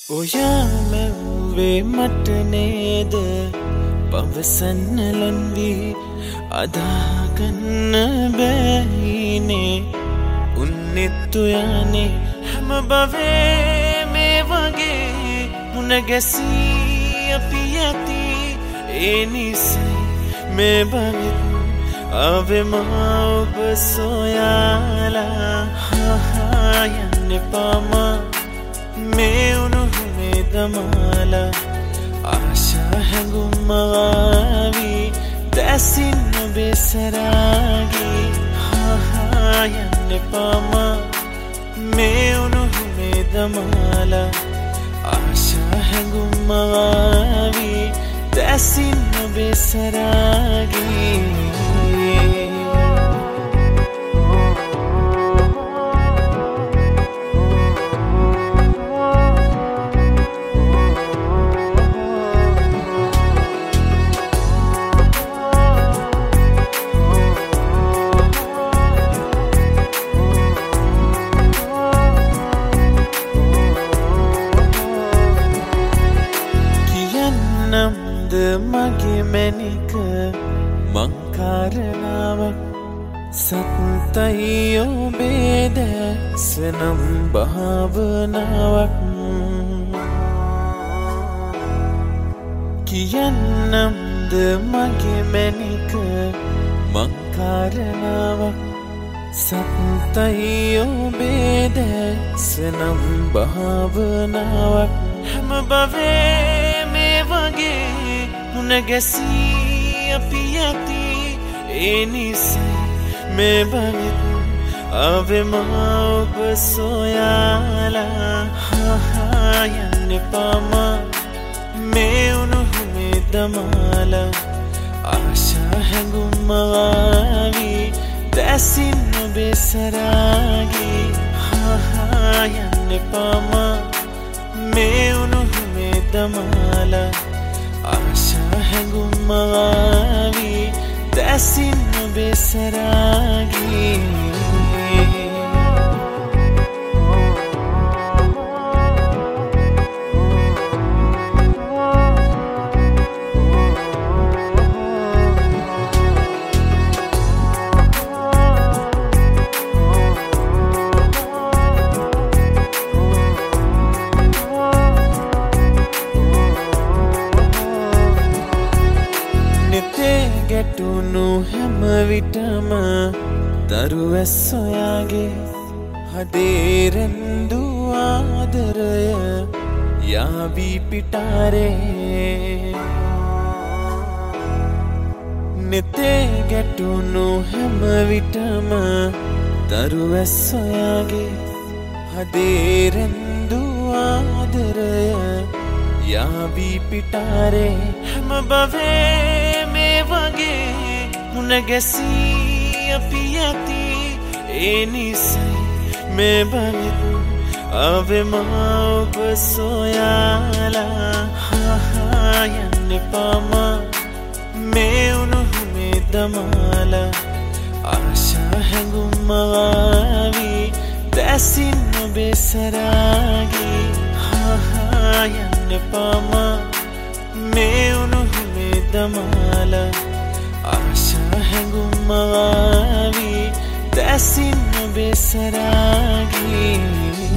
ඔයාමැව්වේ මට නේද පවසන්න ලන්වී අදාගන්න බැයිනේ උන්නෙත්තු යනේ හැම බවේ මේ වගේ මුණගැසී අපි ඇති ඒ නිසයි මේ බවිත් ආවෙමා ඔබ සොයාලා හා යන්න එපාමා මේ උණුහුමේ දමාලා ආශා හැඟුම්මවාවී දැසින් ඔබේ සරාගී හා යන්න එපාමා මේ උණුහුමේ දමාලා ආශා හැඟුම්මවාවී දැසින් ඔබේ සරාගී මගේ මැනික මංකාරනාවක් සත්තයි ඔබේ දැසනම් භාවනාවක් කියන්නම්ද මගේ මැනික මංකාරනාවක් සත්තයි ඔබේ දැසනම් භාවනාවක් හැම බවේ මේ වගේ මුණගැසී අපි ඇති ඒ නිසයි මේ බවිත් ආවෙමා ඔබ සොයාලා හා යන්න එපාමා මේ උණුහුමේ දමාලා ආශා හැඟුම්මවාවී දැසින් ඔබේ සරාගී හා යන්න එපාමා මේ උණුහුමේ දමාලා ආශා හැඟුම්මවාවී දැසින් ඔබේ සරාගී ගැටුණු හැම විටම දරුවැස් සොයාගේ හදේ රැඳු ආදරය යාවී පිටාරේ නෙතේ ගැටුණු හැම විටම දරුවැස් සොයාගේ හදේ රැඳු ආදරය යාවී පිටාරේ හැම බවේ මේ වගේ මුණගැසී අපි ඇති ඒ නිසයි මේ බවිත් ආවෙමා ඔබ සොයාලා හා යන්න එපාමා මේ උණුහුමේ දමාලා ආශා හැඟුම්මවාවී දැසින් ඔබේ සරාගී හා යන්න එපාමා මේ උණුහුමේ දමාලා ආශා හැඟුම්මවාවී දැසින් ඔබේ සරාගී